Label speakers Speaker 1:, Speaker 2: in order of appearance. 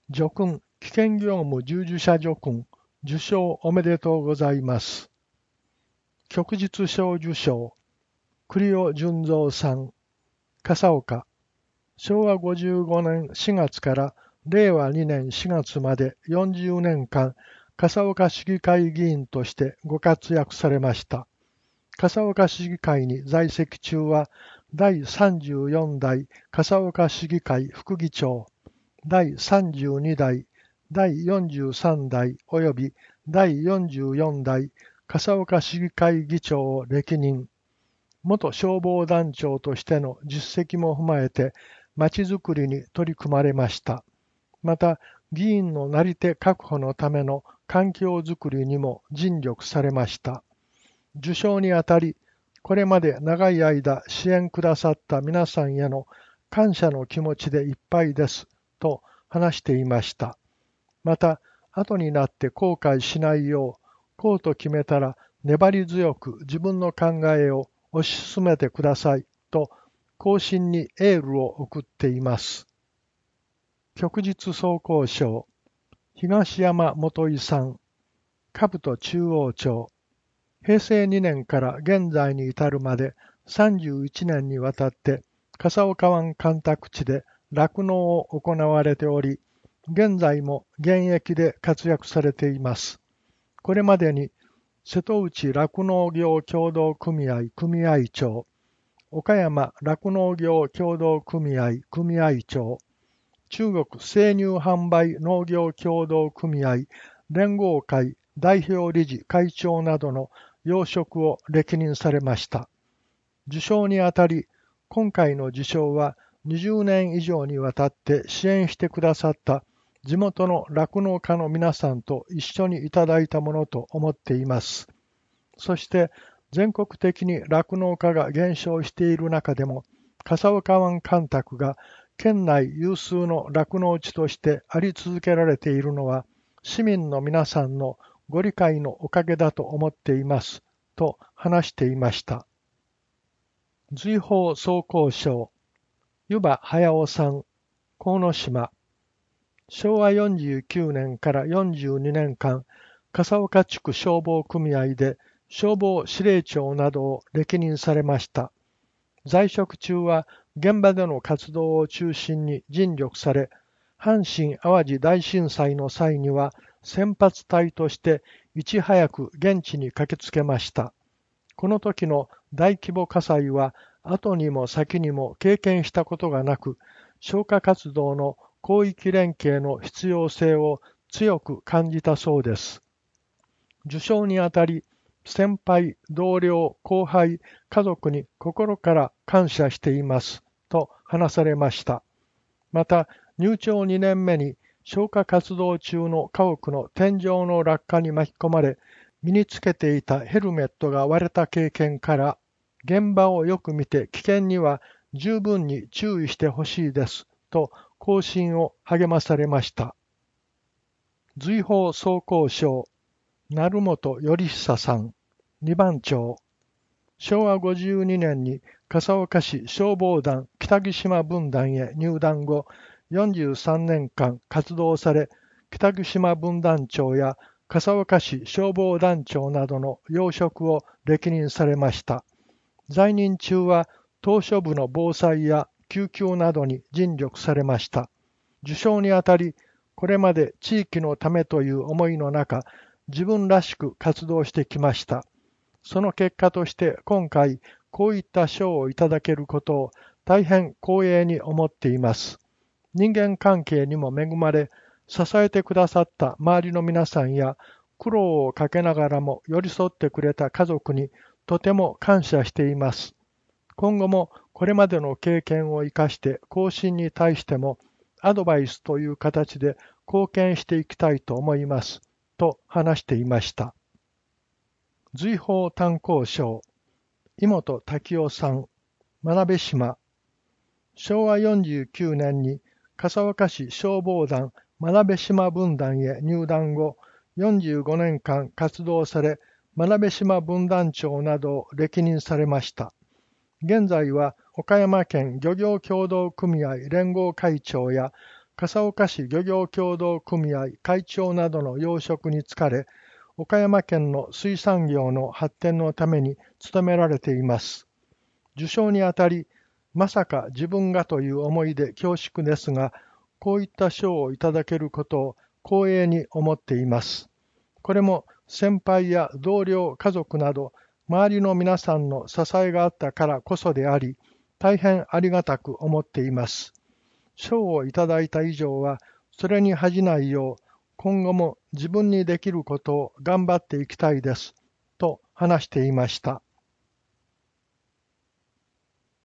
Speaker 1: 叙勲、危険業務従事者叙勲、受賞おめでとうございます。旭日小受賞、栗尾純三さん、笠岡、昭和55年4月から令和2年4月まで40年間、笠岡市議会議員としてご活躍されました。笠岡市議会に在籍中は、第34代笠岡市議会副議長、第32代、第43代及び第44代笠岡市議会議長を歴任、元消防団長としての実績も踏まえて、まちづくりに取り組まれました。また、議員のなり手確保のための環境づくりにも尽力されました。受賞にあたり、これまで長い間支援くださった皆さんへの感謝の気持ちでいっぱいですと話していました。また、後になって後悔しないよう、こうと決めたら粘り強く自分の考えを推し進めてくださいと、後進にエールを送っています。旭日総工賞、東山元井さん、兜中央町、平成2年から現在に至るまで31年にわたって笠岡湾干拓地で酪農を行われており、現在も現役で活躍されています。これまでに瀬戸内酪農業協同組合組合長、岡山酪農業協同組合組合長、中国生乳販売農業協同組合連合会代表理事会長などの要職を歴任されました。受賞にあたり、今回の受賞は20年以上にわたって支援してくださった地元の酪農家の皆さんと一緒にいただいたものと思っています。そして全国的に酪農家が減少している中でも、笠岡湾干拓が県内有数の酪農地としてあり続けられているのは、市民の皆さんのご理解のおかげだと思っていますと話していました。瑞宝総工賞、湯葉隼夫さん、鴻島、昭和49年から42年間、笠岡地区消防組合で消防司令長などを歴任されました。在職中は現場での活動を中心に尽力され、阪神・淡路大震災の際には先発隊としていち早く現地に駆けつけました。この時の大規模火災は後にも先にも経験したことがなく、消火活動の広域連携の必要性を強く感じたそうです。受賞にあたり、先輩、同僚、後輩、家族に心から感謝していますと話されました。また、入庁2年目に消火活動中の家屋の天井の落下に巻き込まれ、身につけていたヘルメットが割れた経験から、現場をよく見て危険には十分に注意してほしいですと後進を励まされました。瑞宝総工賞、成本頼久さん、二番町、昭和52年に笠岡市消防団北木島分団へ入団後、43年間活動され、北木島分団長や笠岡市消防団長などの要職を歴任されました。在任中は島しょ部の防災や救急などに尽力されました。受賞にあたり、これまで地域のためという思いの中、自分らしく活動してきました。その結果として今回こういった賞をいただけることを大変光栄に思っています。人間関係にも恵まれ、支えてくださった周りの皆さんや苦労をかけながらも寄り添ってくれた家族にとても感謝しています。今後もこれまでの経験を生かして後進に対してもアドバイスという形で貢献していきたいと思いますと話していました。瑞宝炭鉱賞、井本滝夫さん、真鍋島、昭和49年に笠岡市消防団真鍋島分団へ入団後、45年間活動され、真鍋島分団長などを歴任されました。現在は岡山県漁業協同組合連合会長や笠岡市漁業協同組合会長などの要職に就かれ、岡山県の水産業の発展のために努められています。受賞にあたり、まさか自分がという思いで恐縮ですが、こういった賞をいただけることを光栄に思っています。これも先輩や同僚、家族など、周りの皆さんの支えがあったからこそであり、大変ありがたく思っています。賞をいただいた以上は、それに恥じないよう、今後も自分にできることを頑張っていきたいです、と話していました。